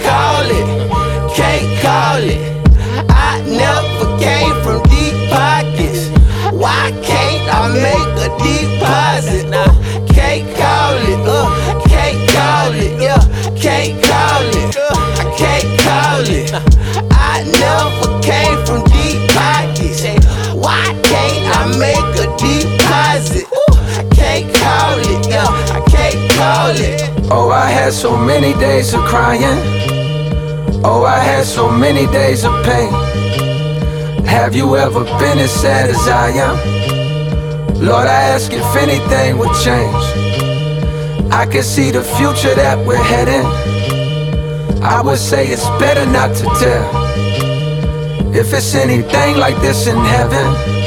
call it, can't call it. I never came from deep pockets. Why can't I make a deposit? Nah, can't call it, can't call it, yeah, can't call it, I can't call it. I never came from deep pockets. Why can't I make a deposit? I can't call it, yeah, I can't call it. Oh, I had so many days of crying. Oh, I had so many days of pain. Have you ever been as sad as I am? Lord, I ask if anything would change. I can see the future that we're heading. I would say it's better not to tell. If it's anything like this in heaven,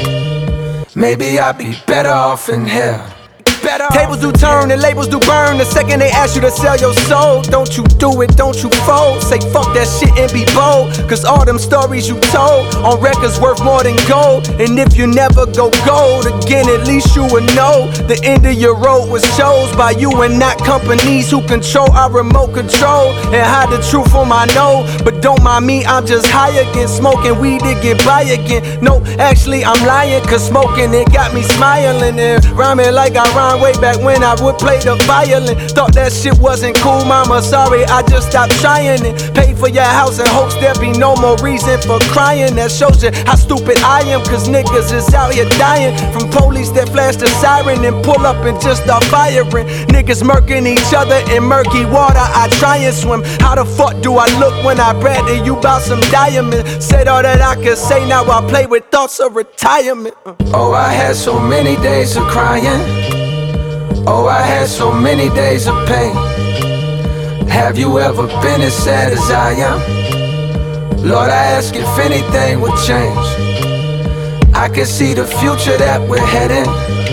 maybe I'd be better off in hell. Tables do turn and labels do burn. The second they ask you to sell your soul, don't you do it, don't you fold. Say fuck that shit and be bold, cause all them stories you told on records worth more than gold. And if you never go gold again, at least you would know the end of your road was chose by you and not companies who control our remote control and hide the truth on my nose. But don't mind me, I'm just high again, smoking weed to get by again. No, actually I'm lying, cause smoking it got me smiling and rhyming like I rhyme way back when I would play the violin. Thought that shit wasn't cool, mama, sorry, I just stopped trying it. Paid for your house in hopes there be no more reason for crying. That shows you how stupid I am, cause niggas is out here dying from police that flash the siren and pull up and just start firing. Niggas murking each other in murky water, I try and swim. How the fuck do I look when I brag to you about some diamonds? Said all that I could say, now I play with thoughts of retirement. Oh, I had so many days of crying. Oh, I had so many days of pain. Have you ever been as sad as I am? Lord, I ask if anything would change. I can see the future that we're heading.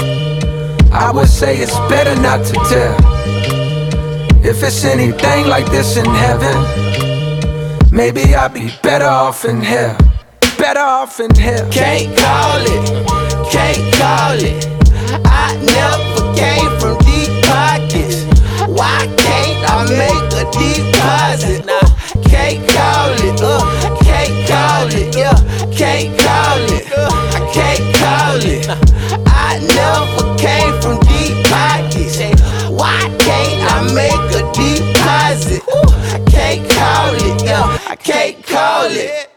I would say it's better not to tell. If it's anything like this in heaven, maybe I'd be better off in hell. Better off in hell. Can't call it, can't call it. I never came from deep pockets. Why can't I make a deposit? Nah, can't call it, can't call it, yeah, can't call it, I can't call it. I never came from deep pockets. Why can't I make a deposit? I can't call it, yeah, I can't call it.